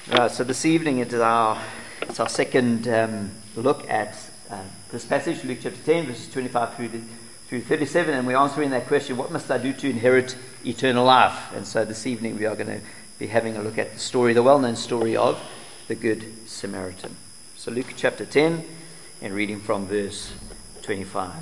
So this evening it's our second look at this passage, Luke chapter 10, verses 25 through 37, and we're answering that question, what must I do to inherit eternal life? And so this evening we are going to be having a look at the story, the well-known story of the Good Samaritan. So Luke chapter 10, and reading from verse 25.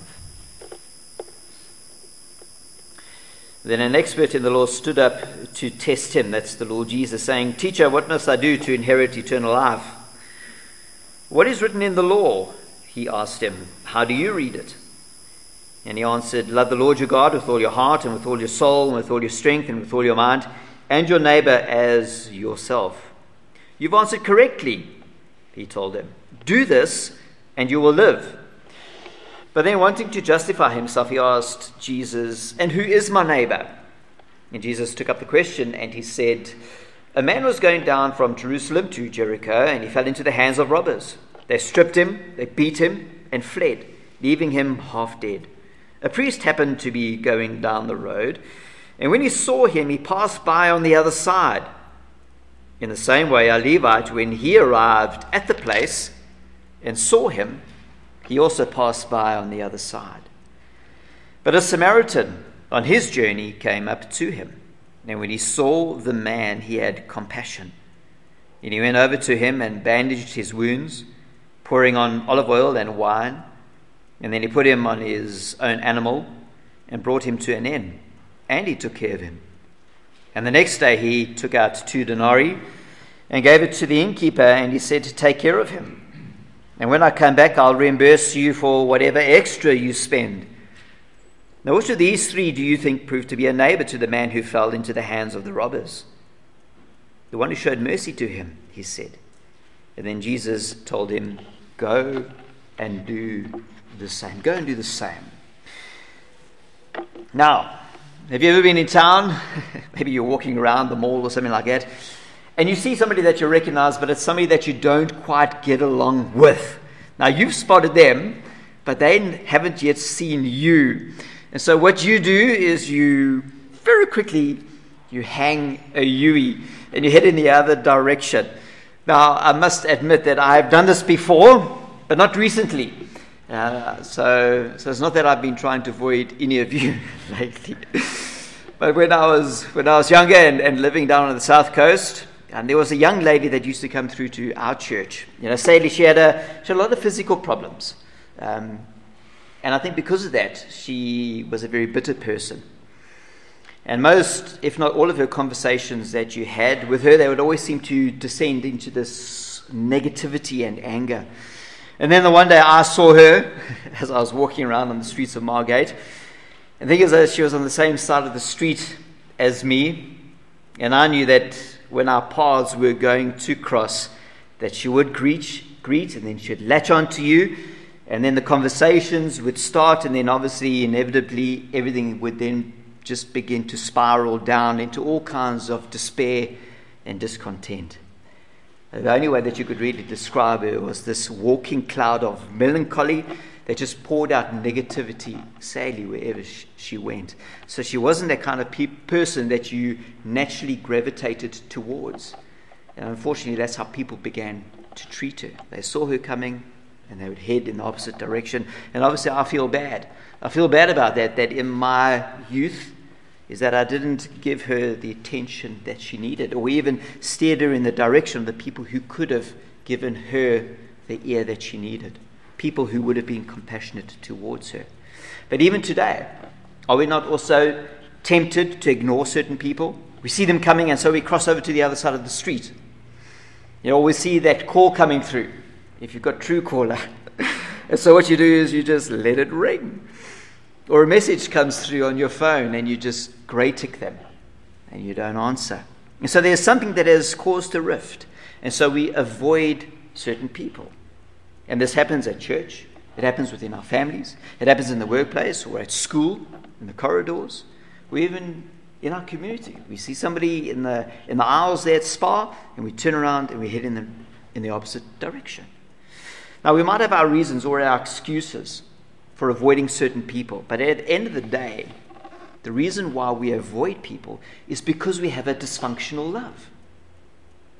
Then an expert in the law stood up to test him, that's the Lord Jesus, saying, Teacher, what must I do to inherit eternal life? What is written in the law? He asked him. How do you read it? And he answered, Love the Lord your God with all your heart and with all your soul and with all your strength and with all your mind, and your neighbor as yourself. You've answered correctly, he told him. Do this and you will live. But then, wanting to justify himself, he asked Jesus, and who is my neighbor? And Jesus took up the question and he said, a man was going down from Jerusalem to Jericho, and he fell into the hands of robbers. They stripped him, they beat him, and fled, leaving him half dead. A priest happened to be going down the road, and when he saw him, he passed by on the other side. In the same way, a Levite, when he arrived at the place and saw him, he also passed by on the other side. But a Samaritan on his journey came up to him. And when he saw the man, he had compassion. And he went over to him and bandaged his wounds, pouring on olive oil and wine. And then he put him on his own animal and brought him to an inn. And he took care of him. And the next day he took out 2 denarii and gave it to the innkeeper, and he said, take care of him. And when I come back, I'll reimburse you for whatever extra you spend. Now, which of these 3 do you think proved to be a neighbor to the man who fell into the hands of the robbers? The one who showed mercy to him, he said. And then Jesus told him, go and do the same. Go and do the same. Now, have you ever been in town? Maybe you're walking around the mall or something like that, and you see somebody that you recognize, but it's somebody that you don't quite get along with. Now, you've spotted them, but they haven't yet seen you. And so what you do is you very quickly, you hang a U-ey and you head in the other direction. Now, I must admit that I've done this before, but not recently. So it's not that I've been trying to avoid any of you lately. But when I was younger and living down on the south coast, and there was a young lady that used to come through to our church. Sadly, she had a lot of physical problems. And I think because of that, she was a very bitter person. And most, if not all of her conversations that you had with her, they would always seem to descend into this negativity and anger. And then the one day I saw her as I was walking around on the streets of Margate. And the thing is that she was on the same side of the street as me. And I knew that when our paths were going to cross, that she would greet, and then she'd latch on to you, and then the conversations would start, and then obviously, inevitably, everything would then just begin to spiral down into all kinds of despair and discontent. The only way that you could really describe her was this walking cloud of melancholy that just poured out negativity, sadly, wherever she went. So she wasn't that kind of person that you naturally gravitated towards. And unfortunately, that's how people began to treat her. They saw her coming, and they would head in the opposite direction. And obviously, I feel bad. I feel bad about that in my youth, is that I didn't give her the attention that she needed, or even steered her in the direction of the people who could have given her the ear that she needed. People who would have been compassionate towards her. But even today, are we not also tempted to ignore certain people? We see them coming, and so we cross over to the other side of the street. We see that call coming through, if you've got Truecaller. And so what you do is you just let it ring. Or a message comes through on your phone, and you just grey tick them, and you don't answer. And so there's something that has caused a rift. And so we avoid certain people. And this happens at church, it happens within our families, it happens in the workplace or at school, in the corridors, or even in our community. We see somebody in the aisles there at Spa, and we turn around and we head in the opposite direction. Now, we might have our reasons or our excuses for avoiding certain people, but at the end of the day, the reason why we avoid people is because we have a dysfunctional love.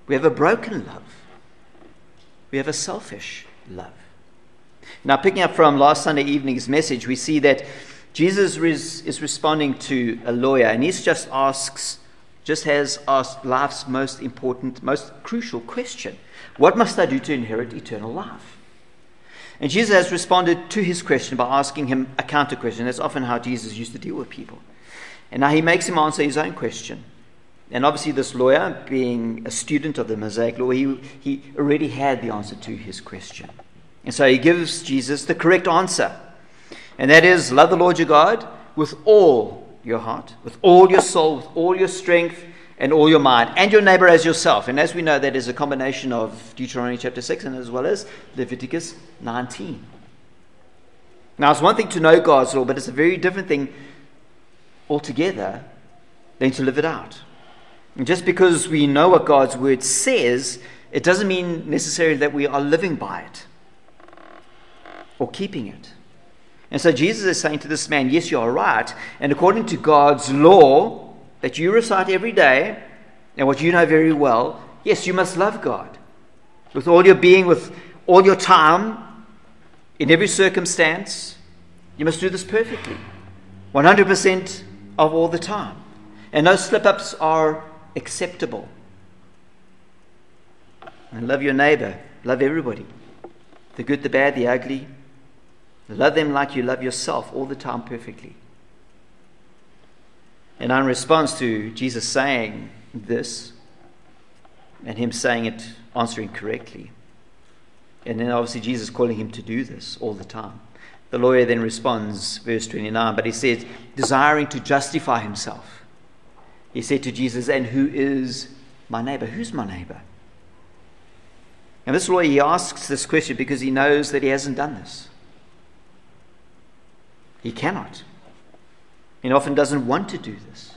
We have a broken love. We have a selfish love. Now, picking up from last Sunday evening's message, we see that Jesus is responding to a lawyer, and he just has asked life's most important, most crucial question. What must I do to inherit eternal life? And Jesus has responded to his question by asking him a counter question. That's often how Jesus used to deal with people. And now he makes him answer his own question. And obviously this lawyer, being a student of the Mosaic law, he already had the answer to his question. And so he gives Jesus the correct answer. And that is, love the Lord your God with all your heart, with all your soul, with all your strength, and all your mind, and your neighbor as yourself. And as we know, that is a combination of Deuteronomy chapter 6 and as well as Leviticus 19. Now, it's one thing to know God's law, but it's a very different thing altogether than to live it out. And just because we know what God's word says, it doesn't mean necessarily that we are living by it or keeping it. And so Jesus is saying to this man, yes, you are right. And according to God's law that you recite every day, and what you know very well, yes, you must love God with all your being, with all your time, in every circumstance. You must do this perfectly, 100% of all the time. And no slip-ups are acceptable. And love your neighbor, love everybody, the good, the bad, the ugly. Love them like you love yourself all the time perfectly. And in response to Jesus saying this, and him saying it, answering correctly, and then obviously Jesus calling him to do this all the time, the lawyer then responds, verse 29, but he says, desiring to justify himself, he said to Jesus, and who is my neighbor? Who's my neighbor? And this lawyer, he asks this question because he knows that he hasn't done this. He cannot. He often doesn't want to do this.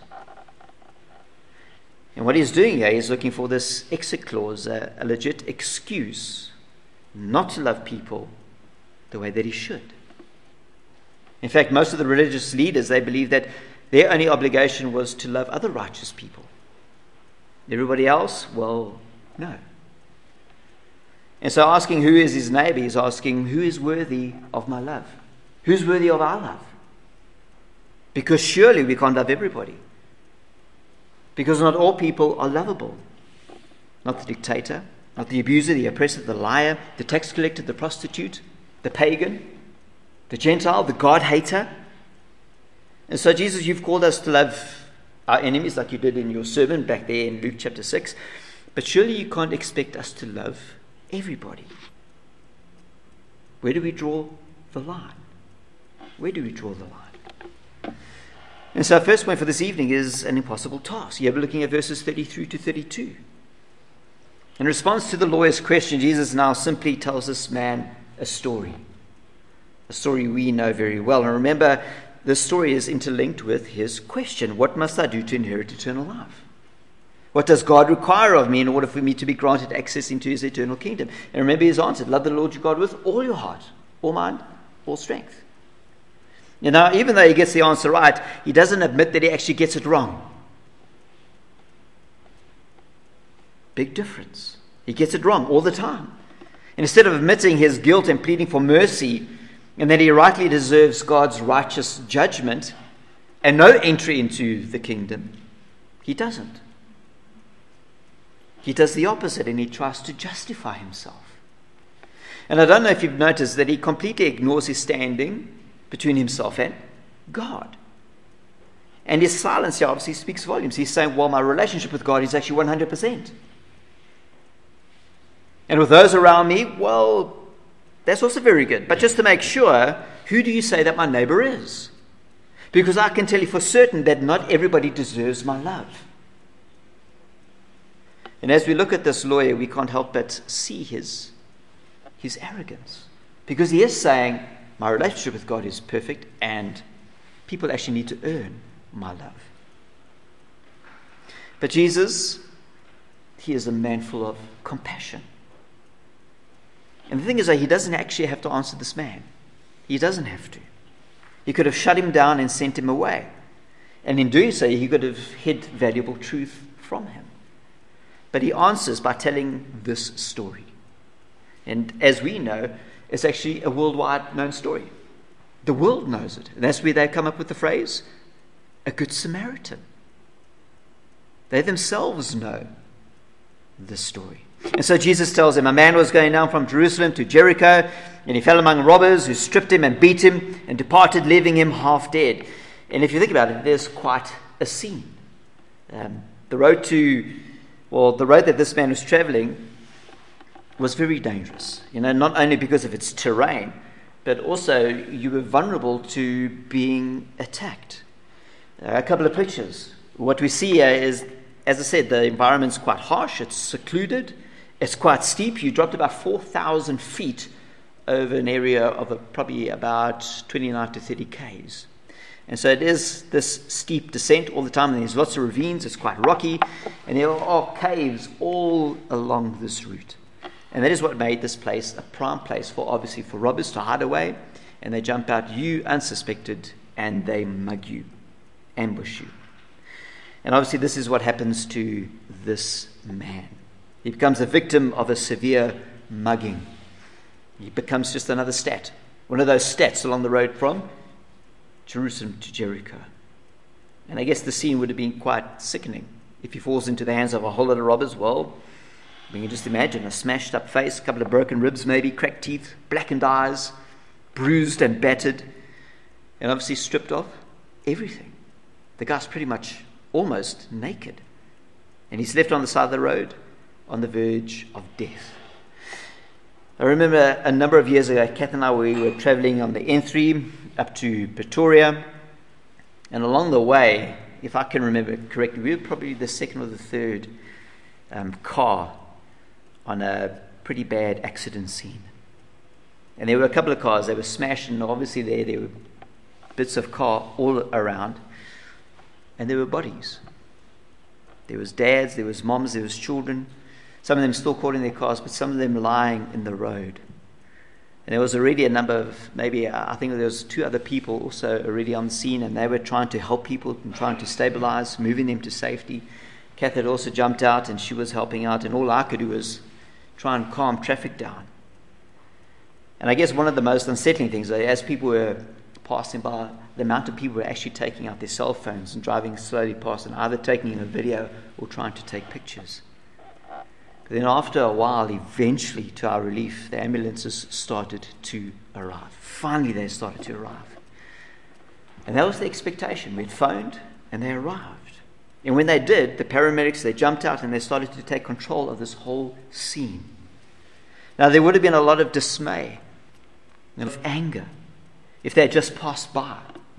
And what he's doing here is looking for this exit clause, a legit excuse not to love people the way that he should. In fact, most of the religious leaders, they believe that their only obligation was to love other righteous people. Everybody else, well, no. And so asking who is his neighbor, he's asking who is worthy of my love? Who's worthy of our love? Because surely we can't love everybody. Because not all people are lovable. Not the dictator, not the abuser, the oppressor, the liar, the tax collector, the prostitute, the pagan, the Gentile, the God-hater. And so Jesus, you've called us to love our enemies like you did in your sermon back there in Luke chapter 6. But surely you can't expect us to love everybody. Where do we draw the line? Where do we draw the line? And so our first point for this evening is an impossible task. You're looking at verses 33 to 32. In response to the lawyer's question, Jesus now simply tells this man a story we know very well. And remember, this story is interlinked with his question, what must I do to inherit eternal life? What does God require of me in order for me to be granted access into his eternal kingdom? And remember his answer, love the Lord your God with all your heart, all mind, all strength. Now, even though he gets the answer right, he doesn't admit that he actually gets it wrong. Big difference. He gets it wrong all the time. And instead of admitting his guilt and pleading for mercy, and that he rightly deserves God's righteous judgment and no entry into the kingdom, he doesn't. He does the opposite, and he tries to justify himself. And I don't know if you've noticed that he completely ignores his standing between himself and God. And his silence here obviously speaks volumes. He's saying, well, my relationship with God is actually 100%. And with those around me, well, that's also very good. But just to make sure, who do you say that my neighbor is? Because I can tell you for certain that not everybody deserves my love. And as we look at this lawyer, we can't help but see his arrogance. Because he is saying, my relationship with God is perfect, and people actually need to earn my love. But Jesus, he is a man full of compassion. And the thing is that he doesn't actually have to answer this man. He doesn't have to. He could have shut him down and sent him away. And in doing so, he could have hid valuable truth from him. But he answers by telling this story. And as we know, it's actually a worldwide known story. The world knows it. And that's where they come up with the phrase, a good Samaritan. They themselves know this story. And so Jesus tells him, a man was going down from Jerusalem to Jericho, and he fell among robbers who stripped him and beat him and departed, leaving him half dead. And if you think about it, there's quite a scene. The road that this man was traveling was very dangerous. Not only because of its terrain, but also you were vulnerable to being attacked. A couple of pictures. What we see here is, as I said, the environment's quite harsh. It's secluded. It's quite steep. You dropped about 4,000 feet over an area of probably about 29 to 30 k's. And so it is this steep descent all the time, and there's lots of ravines. It's quite rocky, and there are caves all along this route. And that is what made this place a prime place for robbers to hide away, and they jump out, you unsuspected, and they mug you, ambush you. And obviously this is what happens to this man. He becomes a victim of a severe mugging. He becomes just another stat, one of those stats along the road from Jerusalem to Jericho. And I guess the scene would have been quite sickening. If he falls into the hands of a whole lot of robbers, well, we can just imagine a smashed up face, a couple of broken ribs maybe, cracked teeth, blackened eyes, bruised and battered, and obviously stripped off everything. The guy's pretty much almost naked. And he's left on the side of the road on the verge of death. I remember a number of years ago, Kath and I, we were traveling on the N3 up to Pretoria. And along the way, if I can remember correctly, we were probably the second or the third car on a pretty bad accident scene. And there were a couple of cars, they were smashed, and obviously there were bits of car all around. And there were bodies. There was dads, there was moms, there was children. Some of them still caught in their cars, but some of them lying in the road. And there was already a number of, maybe I think there was 2 other people also already on the scene, and they were trying to help people and trying to stabilize, moving them to safety. Kath had also jumped out, and she was helping out, and all I could do was try and calm traffic down. And I guess one of the most unsettling things, as people were passing by, the amount of people were actually taking out their cell phones and driving slowly past, and either taking a video or trying to take pictures. But then after a while, eventually, to our relief, the ambulances started to arrive. Finally, they started to arrive. And that was the expectation. We'd phoned, and they arrived. And when they did, the paramedics, they jumped out, and they started to take control of this whole scene. Now, there would have been a lot of dismay and of anger if they had just passed by.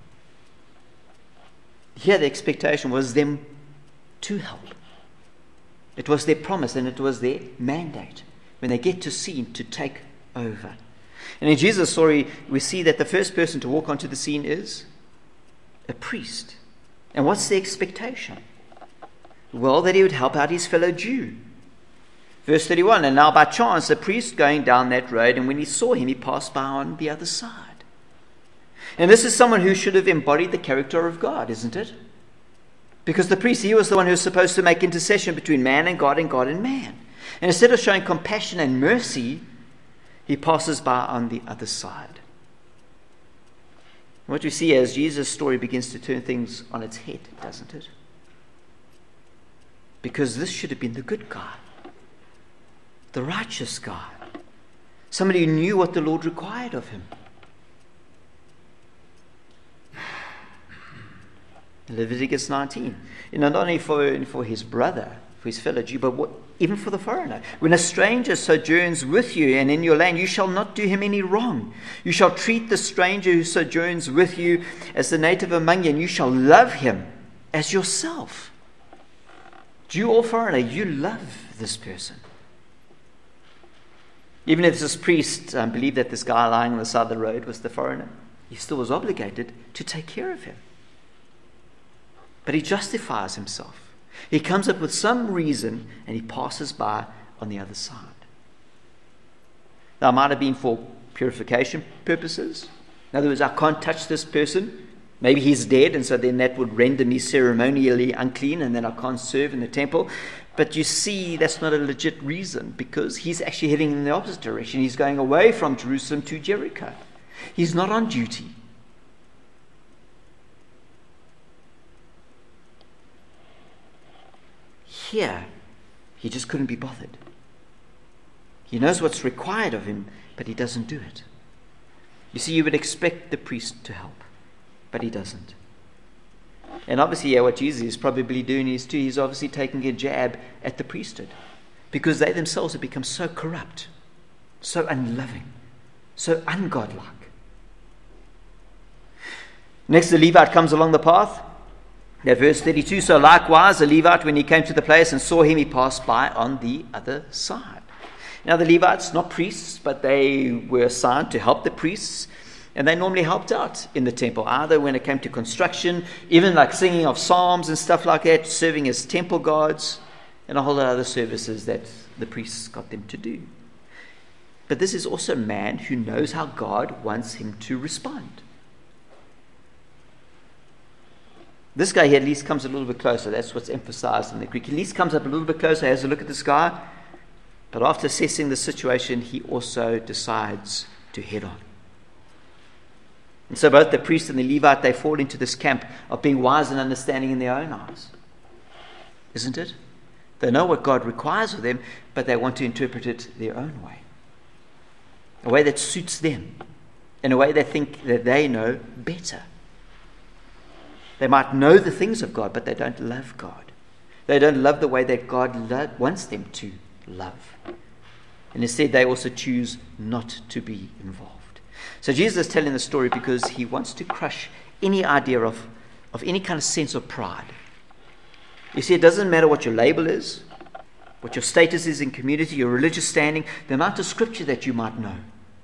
Here, the expectation was them to help. It was their promise, and it was their mandate when they get to scene to take over. And in Jesus' story, we see that the first person to walk onto the scene is a priest. And what's the expectation? Well, that he would help out his fellow Jew. Verse 31, and now by chance, a priest going down that road, and when he saw him, he passed by on the other side. And this is someone who should have embodied the character of God, isn't it? Because the priest, he was the one who was supposed to make intercession between man and God and man. And instead of showing compassion and mercy, he passes by on the other side. What we see as Jesus' story begins to turn things on its head, doesn't it? Because this should have been the good guy, the righteous guy, somebody who knew what the Lord required of him. Leviticus 19. Not only for his brother, for his fellow Jew, but even for the foreigner. When a stranger sojourns with you and in your land, you shall not do him any wrong. You shall treat the stranger who sojourns with you as the native among you, and you shall love him as yourself. Jew or foreigner, you love this person. Even if this priest believed that this guy lying on the side of the road was the foreigner, he still was obligated to take care of him. But he justifies himself. He comes up with some reason and he passes by on the other side. Now, it might have been for purification purposes. In other words, I can't touch this person. Maybe he's dead, and so then that would render me ceremonially unclean, and then I can't serve in the temple. But you see, that's not a legit reason, because he's actually heading in the opposite direction. He's going away from Jerusalem to Jericho. He's not on duty. Here, he just couldn't be bothered. He knows what's required of him, but he doesn't do it. You see, you would expect the priest to help, but he doesn't. And obviously, what Jesus is probably doing is too, he's obviously taking a jab at the priesthood, because they themselves have become so corrupt, so unloving, so ungodlike. Next, the Levite comes along the path. Now, verse 32, so likewise, the Levite, when he came to the place and saw him, he passed by on the other side. Now, the Levites, not priests, but they were assigned to help the priests, and they normally helped out in the temple, either when it came to construction, even like singing of psalms and stuff like that, serving as temple guards, and a whole lot of other services that the priests got them to do. But this is also a man who knows how God wants him to respond. This guy here at least comes a little bit closer. That's what's emphasized in the Greek. He at least comes up a little bit closer, has a look at this guy. But after assessing the situation, he also decides to head on. And so both the priest and the Levite, they fall into this camp of being wise and understanding in their own eyes. Isn't it? They know what God requires of them, but they want to interpret it their own way. A way that suits them. In a way they think that they know better. They might know the things of God, but they don't love God. They don't love the way that God wants them to love. And instead, they also choose not to be involved. So Jesus is telling the story because he wants to crush any idea of any kind of sense of pride. You see, it doesn't matter what your label is, what your status is in community, your religious standing, the amount of scripture that you might know.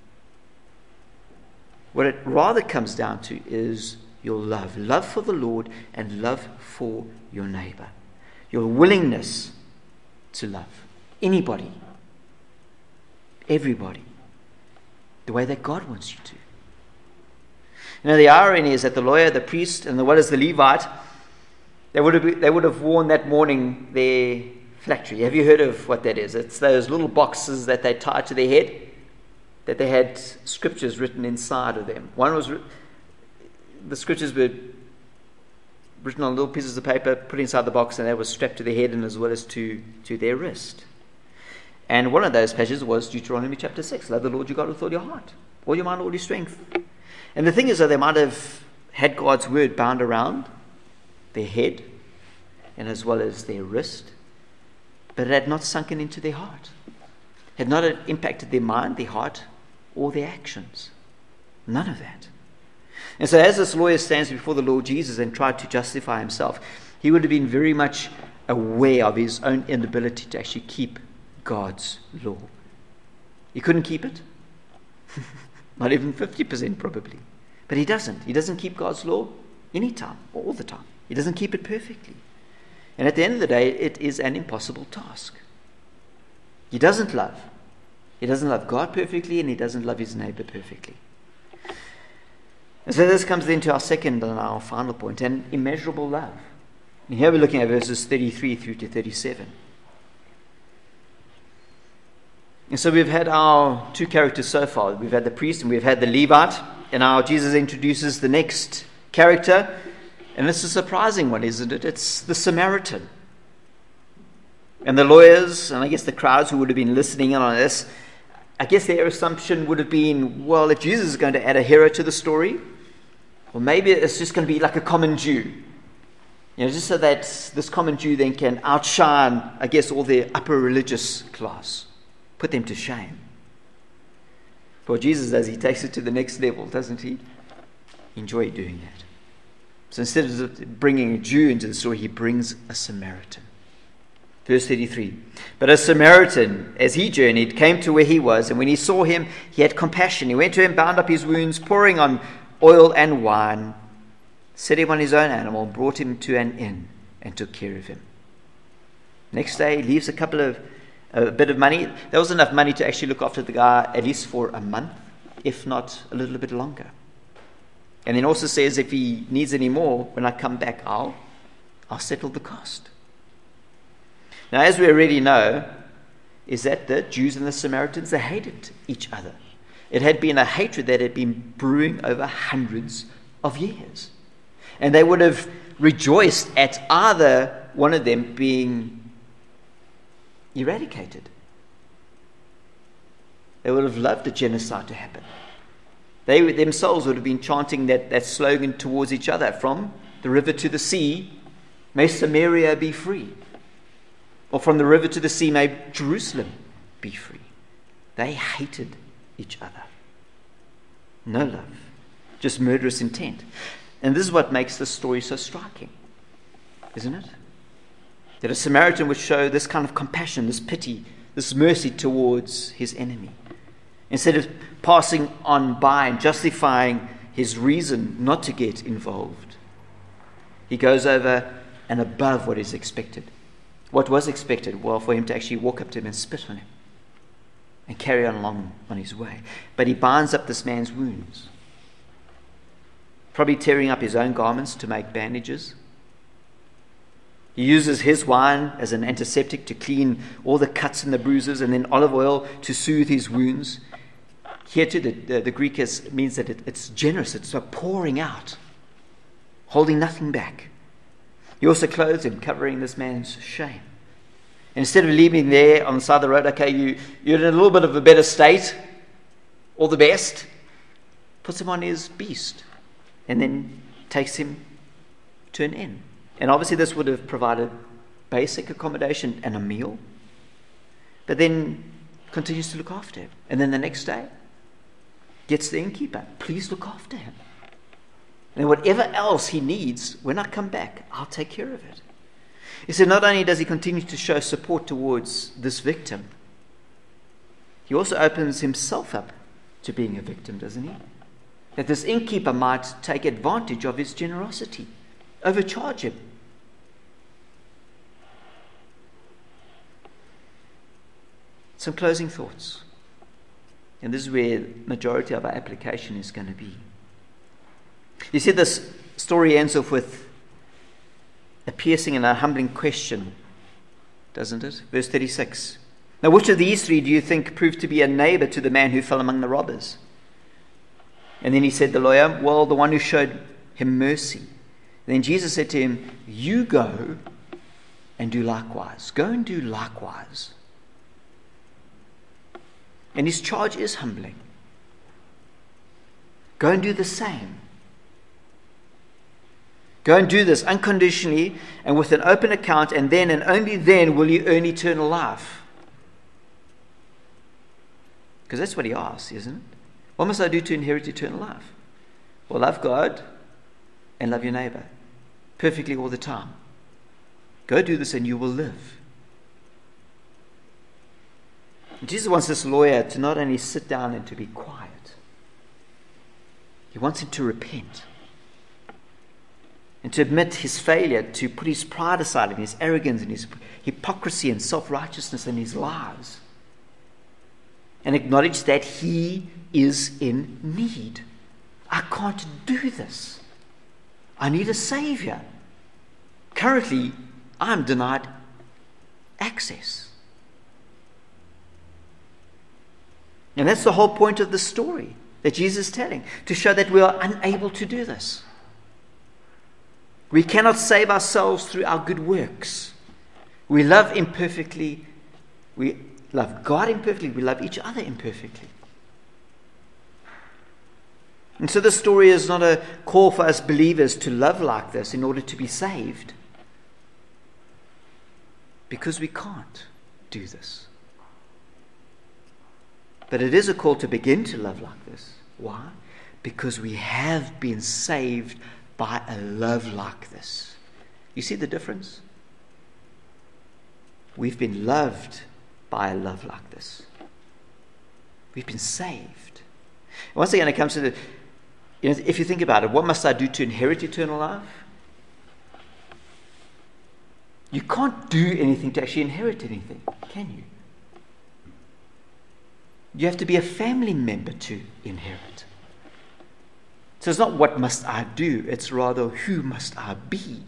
What it rather comes down to is your love for the Lord and love for your neighbor. Your willingness to love anybody, everybody, the way that God wants you to. Now, the irony is that the lawyer, the priest, and the Levite, they would have worn that morning their phylactery. Have you heard of what that is? It's those little boxes that they tie to their head, that they had scriptures written inside of them. One was the scriptures were written on little pieces of paper, put inside the box, and they were strapped to their head and as well as to their wrist. And one of those passages was Deuteronomy chapter 6. Love the Lord your God with all your heart, all your mind, all your strength. And the thing is that they might have had God's word bound around their head and as well as their wrist, but it had not sunken into their heart. It had not impacted their mind, their heart, or their actions. None of that. And so as this lawyer stands before the Lord Jesus and tried to justify himself, he would have been very much aware of his own inability to actually keep God's law. He couldn't keep it. Not even 50% probably. But he doesn't. He doesn't keep God's law anytime, all the time. He doesn't keep it perfectly. And at the end of the day, it is an impossible task. He doesn't love. He doesn't love God perfectly, and he doesn't love his neighbor perfectly. And so this comes then to our second and our final point, an immeasurable love. And here we're looking at verses 33 through to 37. And so we've had our two characters so far. We've had the priest and we've had the Levite. And now Jesus introduces the next character. And it's a surprising one, isn't it? It's the Samaritan. And the lawyers, and I guess the crowds who would have been listening in on this, I guess their assumption would have been, well, if Jesus is going to add a hero to the story, well, maybe it's just going to be like a common Jew. You know, just so that this common Jew then can outshine, I guess, all the upper religious class. Put them to shame. But what Jesus does, he takes it to the next level, doesn't he? Enjoy doing that. So instead of bringing a Jew into the story, he brings a Samaritan. Verse 33. But a Samaritan, as he journeyed, came to where he was, and when he saw him, he had compassion. He went to him, bound up his wounds, pouring on oil and wine, set him on his own animal, brought him to an inn, and took care of him. Next day, he leaves a bit of money. There was enough money to actually look after the guy at least for a month, if not a little bit longer. And then also says, if he needs any more, when I come back, I'll settle the cost. Now, as we already know, is that the Jews and the Samaritans, they hated each other. It had been a hatred that had been brewing over hundreds of years. And they would have rejoiced at either one of them being eradicated. They would have loved a genocide to happen. They themselves would have been chanting that slogan towards each other, from the river to the sea, may Samaria be free. Or from the river to the sea, may Jerusalem be free. They hated each other. No love, just murderous intent. And this is what makes this story so striking, isn't it? That a Samaritan would show this kind of compassion, this pity, this mercy towards his enemy. Instead of passing on by and justifying his reason not to get involved, he goes over and above what is expected. What was expected? Well, for him to actually walk up to him and spit on him and carry on along on his way. But he binds up this man's wounds, probably tearing up his own garments to make bandages. He uses his wine as an antiseptic to clean all the cuts and the bruises, and then olive oil to soothe his wounds. Here too, the Greek means that it's generous. It's a pouring out, holding nothing back. He also clothes him, covering this man's shame. And instead of leaving there on the side of the road, okay, you're in a little bit of a better state, all the best, puts him on his beast, and then takes him to an inn. And obviously this would have provided basic accommodation and a meal, but then continues to look after him. And then the next day, gets the innkeeper, please look after him. And whatever else he needs, when I come back, I'll take care of it. He said not only does he continue to show support towards this victim, he also opens himself up to being a victim, doesn't he? That this innkeeper might take advantage of his generosity, overcharge him. Some closing thoughts. And this is where the majority of our application is going to be. You see, this story ends off with a piercing and a humbling question, doesn't it? Verse 36. Now, which of these three do you think proved to be a neighbor to the man who fell among the robbers? And then he said, the lawyer, well, the one who showed him mercy. And then Jesus said to him, you go and do likewise. Go and do likewise. And his charge is humbling. Go and do the same. Go and do this unconditionally and with an open account, and then and only then will you earn eternal life. Because that's what he asks, isn't it? What must I do to inherit eternal life? Well, love God and love your neighbor perfectly all the time. Go do this and you will live. Jesus wants this lawyer to not only sit down and to be quiet. He wants him to repent and to admit his failure, to put his pride aside and his arrogance and his hypocrisy and self-righteousness and his lies, and acknowledge that he is in need. I can't do this. I need a savior. Currently, I'm denied access. And that's the whole point of the story that Jesus is telling, to show that we are unable to do this. We cannot save ourselves through our good works. We love imperfectly. We love God imperfectly. We love each other imperfectly. And so this story is not a call for us believers to love like this in order to be saved, because we can't do this. But it is a call to begin to love like this. Why? Because we have been saved by a love like this. You see the difference? We've been loved by a love like this. We've been saved. And once again, it comes to the, if you think about it, what must I do to inherit eternal life? You can't do anything to actually inherit anything, can you? You have to be a family member to inherit. So it's not what must I do, it's rather who must I be?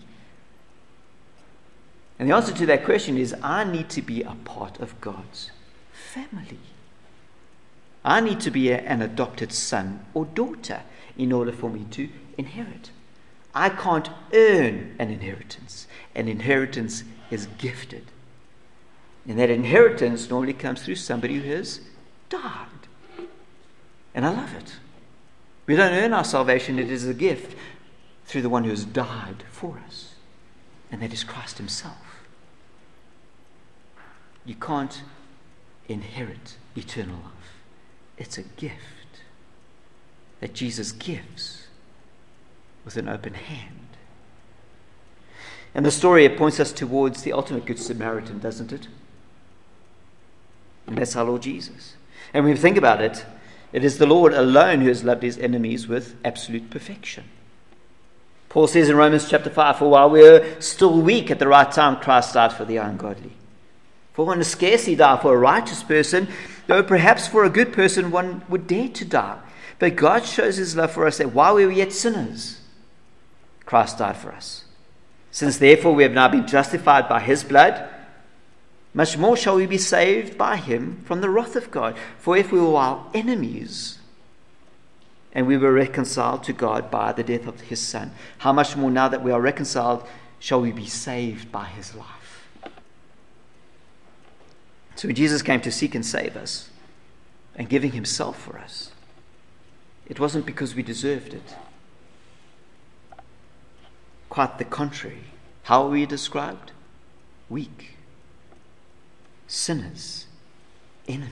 And the answer to that question is I need to be a part of God's family. I need to be an adopted son or daughter in order for me to inherit. I can't earn an inheritance. An inheritance is gifted. And that inheritance normally comes through somebody who has died. And I love it. We don't earn our salvation. It is a gift through the one who has died for us. And that is Christ himself. You can't inherit eternal life. It's a gift that Jesus gives with an open hand. And the story, it points us towards the ultimate Good Samaritan, doesn't it? And that's our Lord Jesus. And when we think about it, it is the Lord alone who has loved his enemies with absolute perfection. Paul says in Romans chapter 5, for while we were still weak at the right time, Christ died for the ungodly. For one would scarcely die for a righteous person, though perhaps for a good person one would dare to die. But God shows his love for us that while we were yet sinners, Christ died for us. Since therefore we have now been justified by his blood, much more shall we be saved by him from the wrath of God. For if we were our enemies, and we were reconciled to God by the death of his Son, how much more now that we are reconciled shall we be saved by his life? So when Jesus came to seek and save us, and giving himself for us, it wasn't because we deserved it. Quite the contrary. How are we described? Weak. Sinners. Enemies.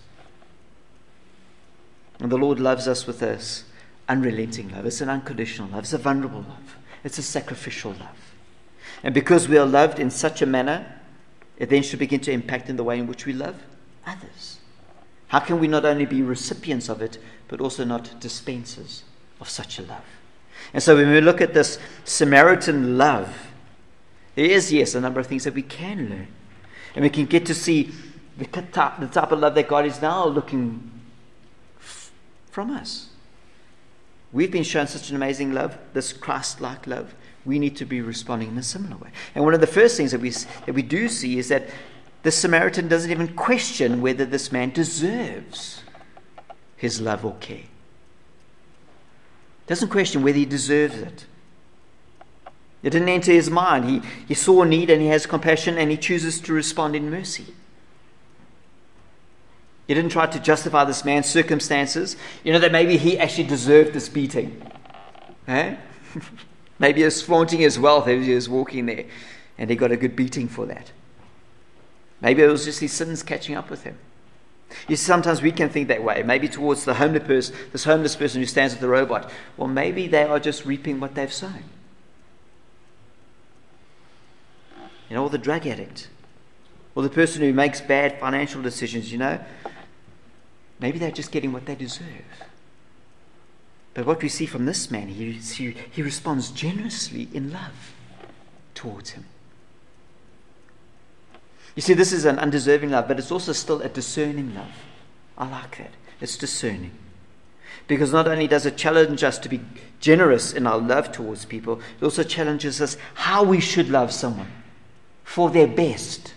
And the Lord loves us with this unrelenting love. It's an unconditional love. It's a vulnerable love. It's a sacrificial love. And because we are loved in such a manner, it then should begin to impact in the way in which we love others. How can we not only be recipients of it, but also not dispensers of such a love? And so when we look at this Samaritan love, there is, yes, a number of things that we can learn. And we can get to see the type of love that God is now looking from us. We've been shown such an amazing love, this Christ-like love. We need to be responding in a similar way. And one of the first things that we do see is that the Samaritan doesn't even question whether this man deserves his love or care. Doesn't question whether he deserves it. It didn't enter his mind. He saw a need and he has compassion and he chooses to respond in mercy. He didn't try to justify this man's circumstances. That maybe he actually deserved this beating. Eh? Maybe he was flaunting his wealth as he was walking there and he got a good beating for that. Maybe it was just his sins catching up with him. You see, sometimes we can think that way. Maybe towards the this homeless person who stands at the robot. Well, maybe they are just reaping what they've sown. Or the drug addict. Or the person who makes bad financial decisions, Maybe they're just getting what they deserve. But what we see from this man, he responds generously in love towards him. You see, this is an undeserving love, but it's also still a discerning love. I like that. It's discerning. Because not only does it challenge us to be generous in our love towards people, it also challenges us how we should love someone for their best.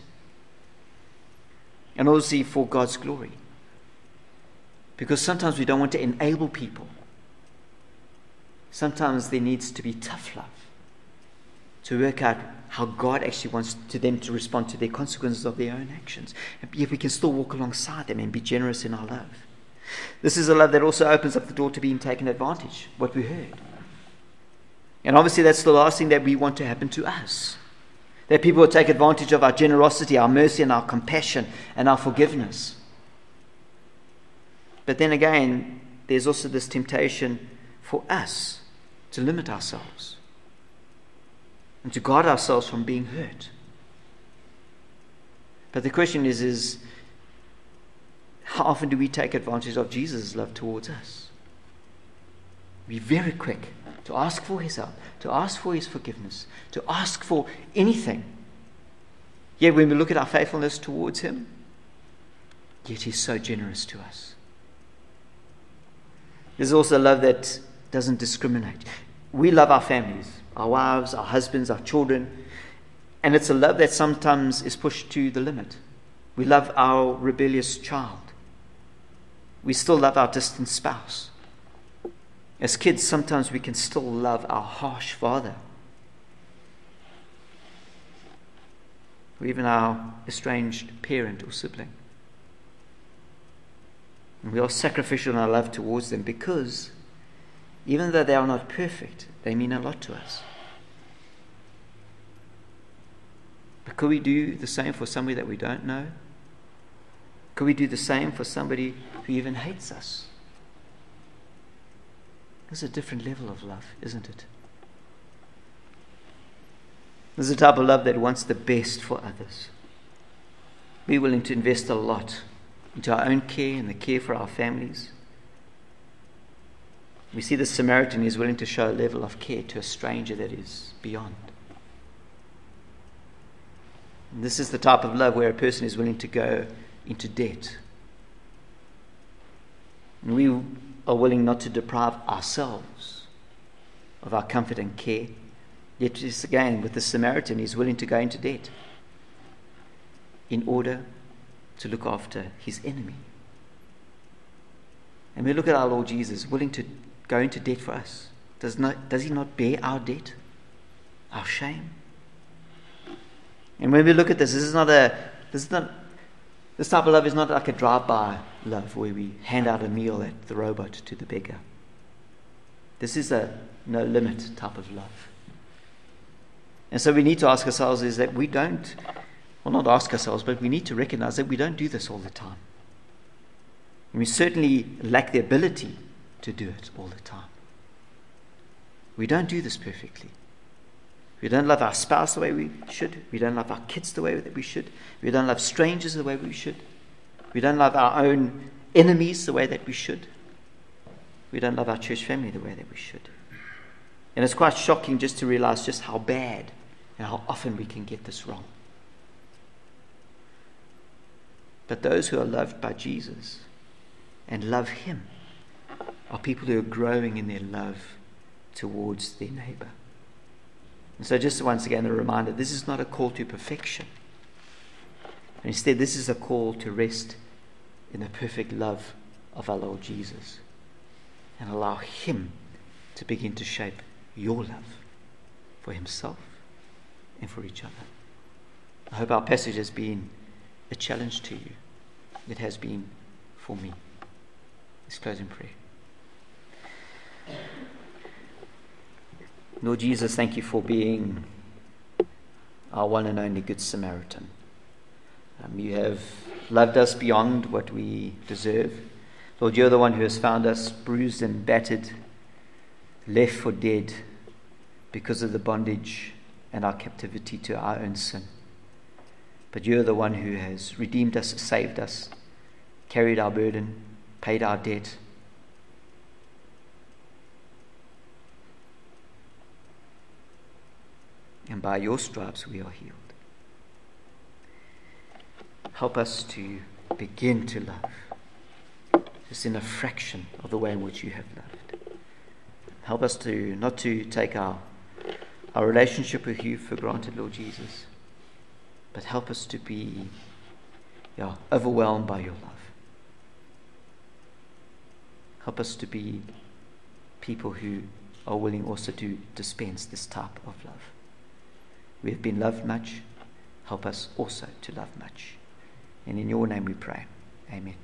And also for God's glory. Because sometimes we don't want to enable people. Sometimes there needs to be tough love to work out how God actually wants them to respond to their consequences of their own actions. And yet we can still walk alongside them and be generous in our love. This is a love that also opens up the door to being taken advantage, what we heard. And obviously that's the last thing that we want to happen to us. That people will take advantage of our generosity, our mercy, and our compassion, and our forgiveness. But then again, there's also this temptation for us to limit ourselves and to guard ourselves from being hurt. But the question is how often do we take advantage of Jesus' love towards us? Be very quick to ask for his help, to ask for his forgiveness, to ask for anything. Yet when we look at our faithfulness towards him, yet he's so generous to us. There's also love that doesn't discriminate. We love our families, our wives, our husbands, our children, and it's a love that sometimes is pushed to the limit. We love our rebellious child. We still love our distant spouse. As kids, sometimes we can still love our harsh father, or even our estranged parent or sibling. And we are sacrificial in our love towards them because even though they are not perfect, they mean a lot to us. But could we do the same for somebody that we don't know? Could we do the same for somebody who even hates us? There's a different level of love, isn't it? There's a type of love that wants the best for others. We're willing to invest a lot into our own care and the care for our families. We see the Samaritan is willing to show a level of care to a stranger that is beyond. And this is the type of love where a person is willing to go into debt. And we are willing not to deprive ourselves of our comfort and care. Yet, just again, with the Samaritan, he's willing to go into debt in order to look after his enemy. And we look at our Lord Jesus, willing to go into debt for us. Does he not bear our debt, our shame? And when we look at this, this type of love is not like a drive-by love where we hand out a meal at the robot to the beggar. This is a no-limit type of love. And so we need to ask ourselves is that we don't, well, not ask ourselves, but we need to recognize that we don't do this all the time. And we certainly lack the ability to do it all the time. We don't do this perfectly. We don't love our spouse the way we should. We don't love our kids the way that we should. We don't love strangers the way we should. We don't love our own enemies the way that we should. We don't love our church family the way that we should. And it's quite shocking just to realize just how bad and how often we can get this wrong. But those who are loved by Jesus and love Him are people who are growing in their love towards their neighbor. And so just once again a reminder, this is not a call to perfection. And instead this is a call to rest in the perfect love of our Lord Jesus and allow Him to begin to shape your love for Himself and for each other. I hope our passage has been a challenge to you. It has been for me. Let's close in prayer. Lord Jesus, thank you for being our one and only Good Samaritan. You have loved us beyond what we deserve. Lord, you're the one who has found us bruised and battered, left for dead because of the bondage and our captivity to our own sin. But you're the one who has redeemed us, saved us, carried our burden, paid our debt. And by your stripes we are healed. Help us to begin to love, just in a fraction of the way in which you have loved. Help us to not to take our relationship with you for granted, Lord Jesus, but help us to be overwhelmed by your love. Help us to be people who are willing also to dispense this type of love. We have been loved much. Help us also to love much. And in your name we pray. Amen.